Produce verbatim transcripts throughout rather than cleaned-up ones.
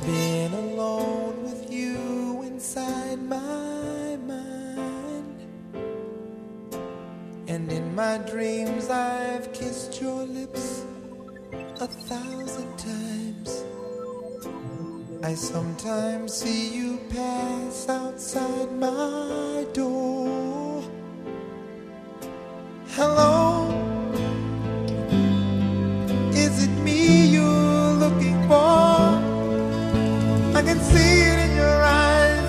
been alone with you inside my mind, and in my dreams I've kissed your lips a thousand times. I sometimes see you pass outside my door. Hello, is it me you're looking for? I can see it in your eyes,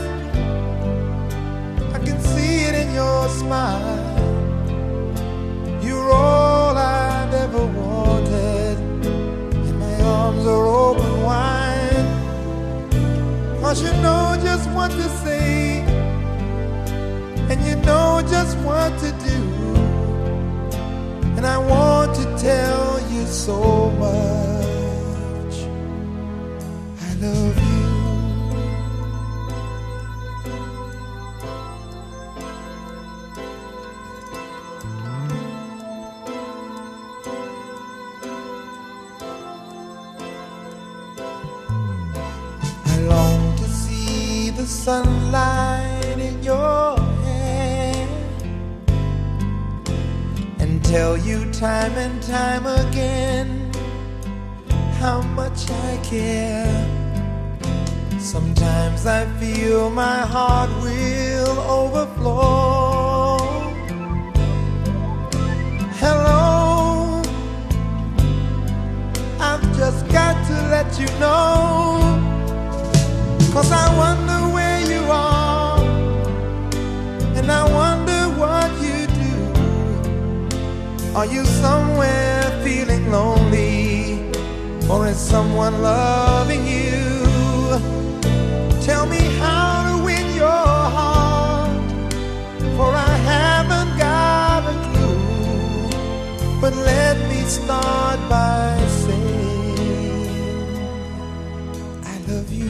I can see it in your smile. You're all I've ever wanted, and my arms are open wide. 'Cause you know just what to say, and you know just what to do, and I want to tell you so much I love you. I long to see the sunlight in your hair and tell you time and time again how much I care. Sometimes I feel my heart will overflow. Hello, I've just got to let you know, 'cause I wonder where you are, and I wonder what you do. Are you somewhere feeling lonely, or is someone loving you? Tell me how to win your heart, for I haven't got a clue. But let me start by saying I love you.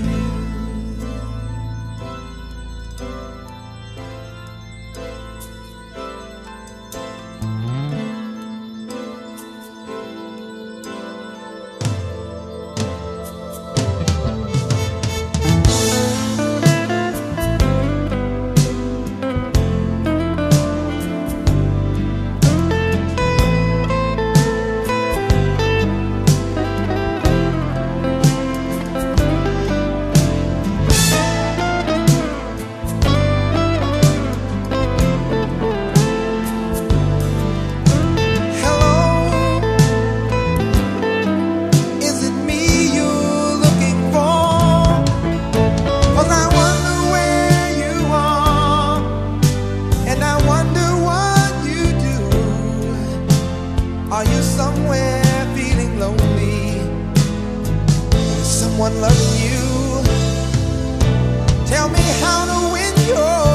Are you somewhere feeling lonely? Is someone loving you? Tell me how to win your